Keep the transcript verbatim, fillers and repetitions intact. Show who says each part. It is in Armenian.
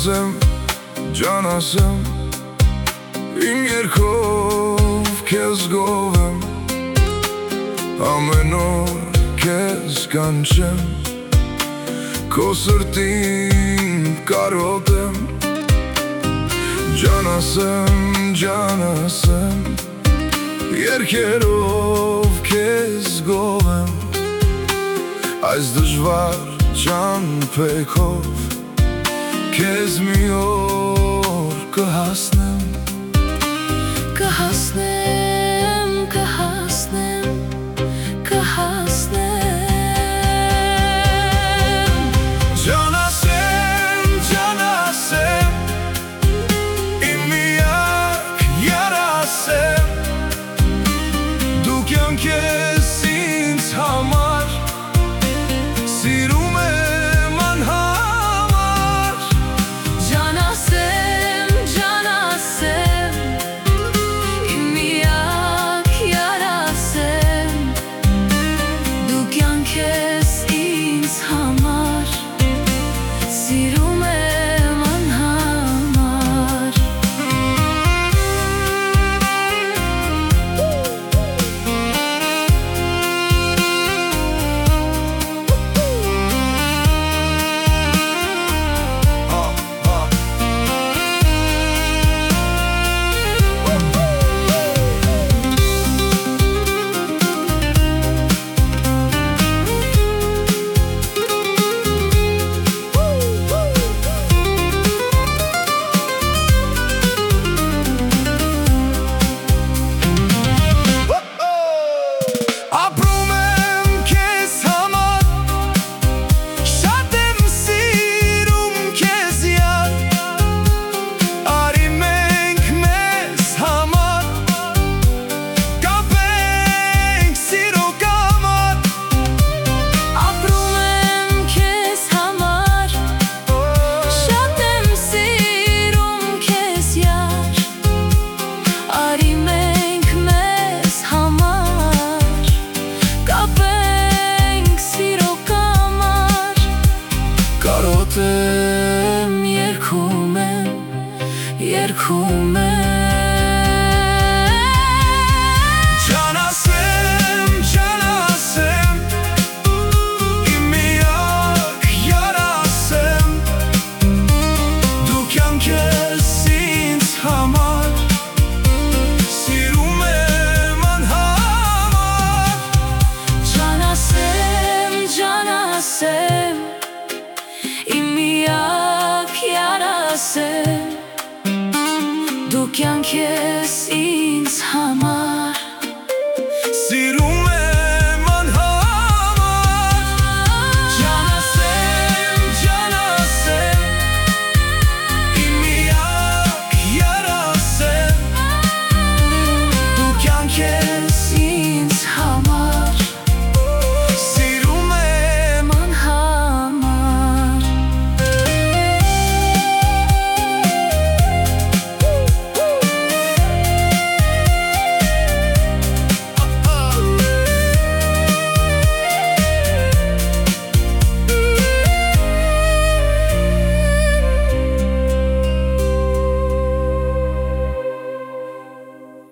Speaker 1: ասեմ, ջան ասեմ, իմ երգով քեզ գովեմ, ամեն օր քեզ կանչեմ, քո սրտին կարոտեմ, ջան ասեմ, ջան ասեմ, երգերով քեզ գովեմ, այս դժվար ճամփեքով քեզ մի օր կհասնեմ,
Speaker 2: կհասնեմ, կհասնեմ, կհասնեմ։
Speaker 1: Ջան ասեմ, ջան ասեմ, իմ միակ եռասեմ, դու կյանք ես ինձ համար, սիրում եմ անհամար։
Speaker 2: Ջան ասեմ, ջան ասեմ, իմ միակ եռասեմ, դու կյանք ես ինձ համար, սիրում եմ անհամար։
Speaker 1: Ապրում եմ քեզ համար, շատ եմ սիրում քեզ յար, արի մենք մեզ համար, կապենք սիրո կամար։
Speaker 2: Ապրում եմ քեզ համար, շատ եմ սիրում քեզ յար, արի մենք մեզ համար, կապենք սիրո կամար։
Speaker 1: Կարոտեմ,
Speaker 2: Երգում եմ, երգում եմ։
Speaker 1: ջան ասեմ, ջան ասեմ, իմ միակ եռասեմ, դու կյանք ես ինձ համար, սիրում եմ անհամար։
Speaker 2: Ջան ասեմ, ջան ասեմ, իմ միակ եռասեմ, դու կյանք ես ինձ համար,
Speaker 1: Սիրում